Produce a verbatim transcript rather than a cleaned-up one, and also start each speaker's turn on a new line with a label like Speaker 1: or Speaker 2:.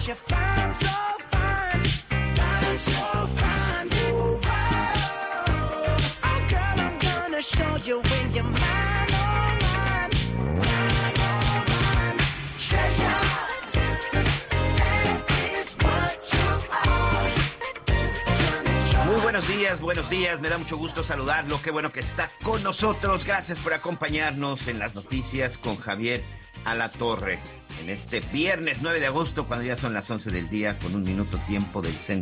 Speaker 1: 'cause you're fine, so fine, fine, so fine. Ooh, oh, oh, girl, I'm gonna show you when you're mine, oh, mine, mine, oh, mine. Treasure, that is what you are.
Speaker 2: Muy buenos días, buenos días, me da mucho gusto saludarlo, qué bueno que está con nosotros, gracias por acompañarnos en las noticias con Javier Alatorre, en este viernes nueve de agosto, cuando ya son las once del día, con un minuto tiempo del centro